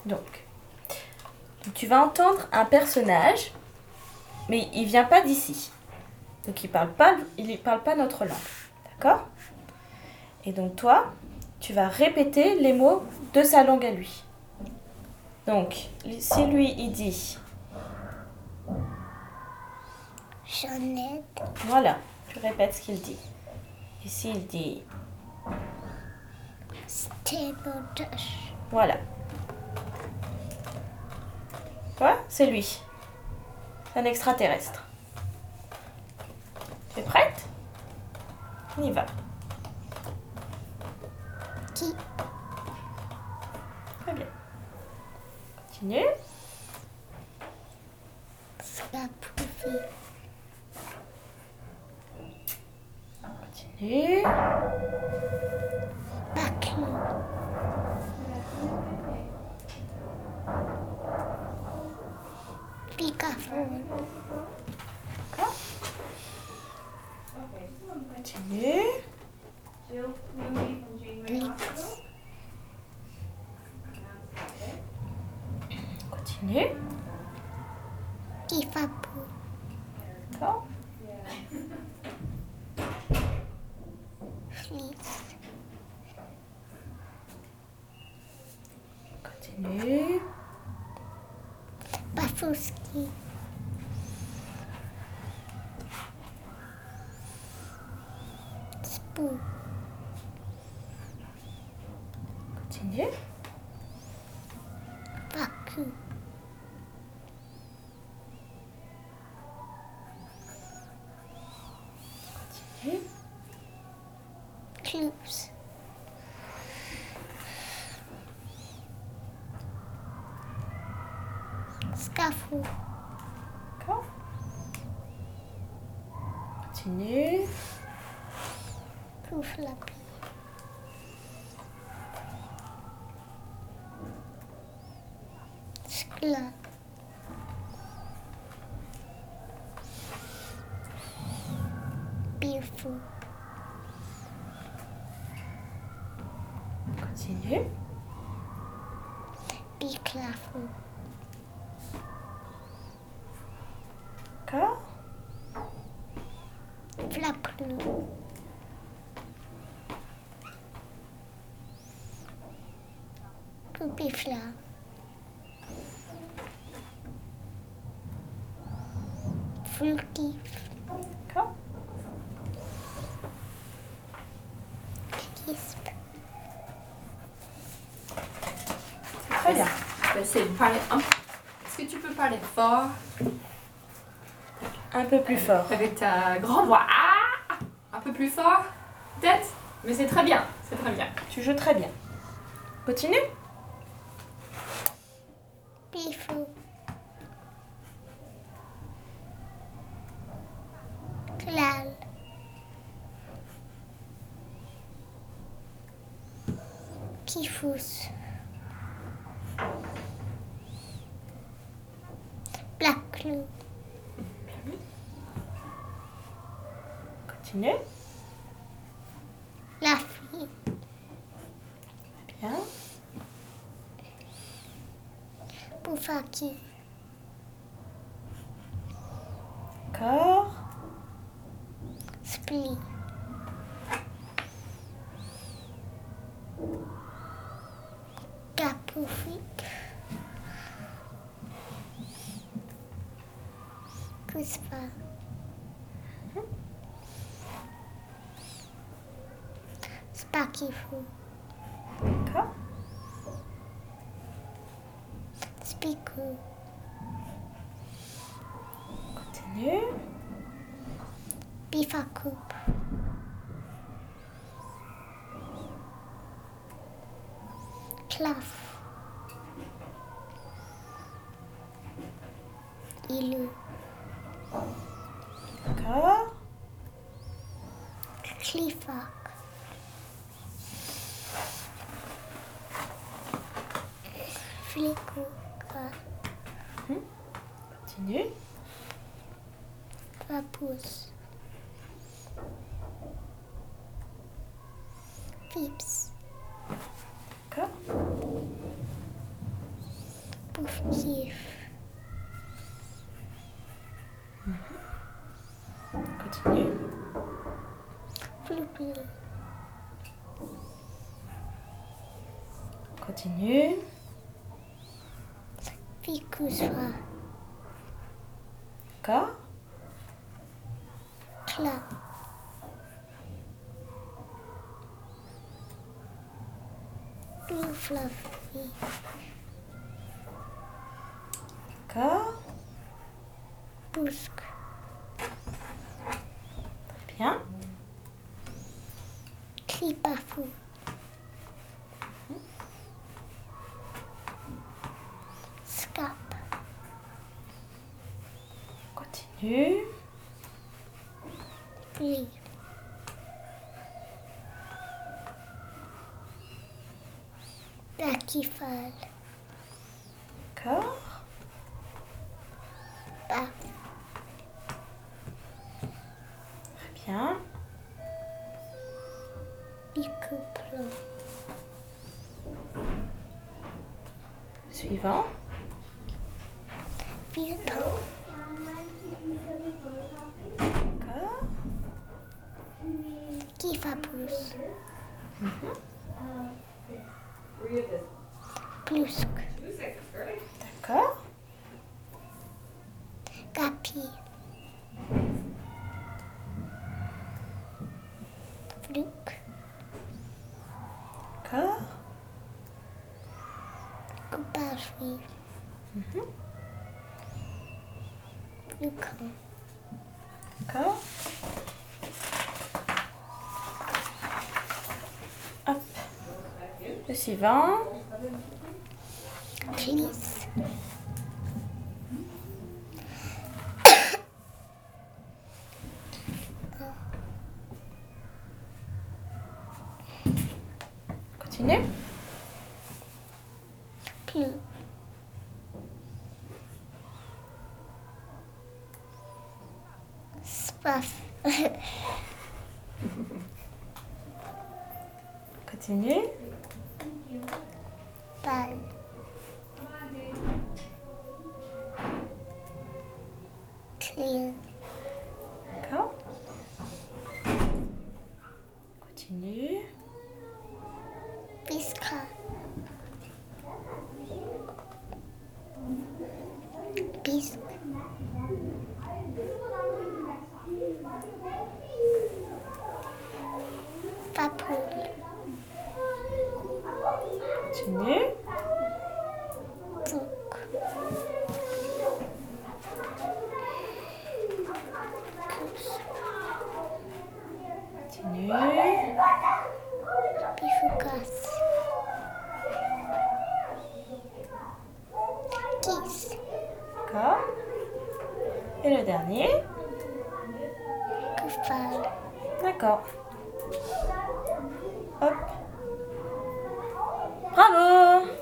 Donc, tu vas entendre un personnage, mais il vient pas d'ici. Donc, il parle pas notre langue. D'accord ? Et donc, toi, tu vas répéter les mots de sa langue à lui. Donc, si lui, il dit... Jeannette. Voilà, tu répètes ce qu'il dit. Et s'il dit... Sténodash. Voilà. Toi, c'est lui. C'est un extraterrestre. Tu es prête ? On y va. Qui? Très bien. Continue. Scapouvi. Continue. Baclou. Picaphone. D'accord. Continue. Blitz. Continue. Kifapou. D'accord. Fliss. Continue. Bafouski. Spou. Continue. Baku. Continue. Clues. Scafou. D'accord. Continue. Pouflapi. Skla. Bifou. Continue. Biclafou. D'accord. Flaplou. Poupifla. Fulkif. D'accord. Kisp. Très bien. Je vais essayer de parler Est-ce que tu peux parler fort Un peu plus fort. avec ta grande voix? Ah, un peu plus fort, peut-être. Mais c'est très bien. C'est très bien. Tu joues très bien. Continue. Bifou. Klal. Kifous. Blacklou. Continue. La fille. Bien. Boufaki. D'accord. Spli. Capoufik. Kuspa. Spakifou. D'accord. Spikou. Continue. Bifakoup. Claf. Ilou. D'accord. Clifak. Flicouka. Continue. Papous. Pips. D'accord. Moustif. Continue. Plouplou. Continue. Picoussoir. D'accord. Clap. Fluffy. D'accord. Bousque. Bien. Clipafou. Scap. Continue. Lee. Brachyphale. D'accord. Baf. Très bien. Bicoplon. Suivant. Biotop. D'accord. Kifapous. Were you at this Plusque. music, right? D'accord. Gapi. Fluke. D'accord. Coupage juif. Flucon. D'accord. Hop. Le suivant. Clisse. Continue. Plus. Spaf. Continue. Balle. Clean. D'accord. Continue. Bisca. Bisque. Papoule. Continue. Bouc. Continue. Bifoucasse. Kiss. D'accord. Et le dernier. Coufale. D'accord. Hop. Bravo!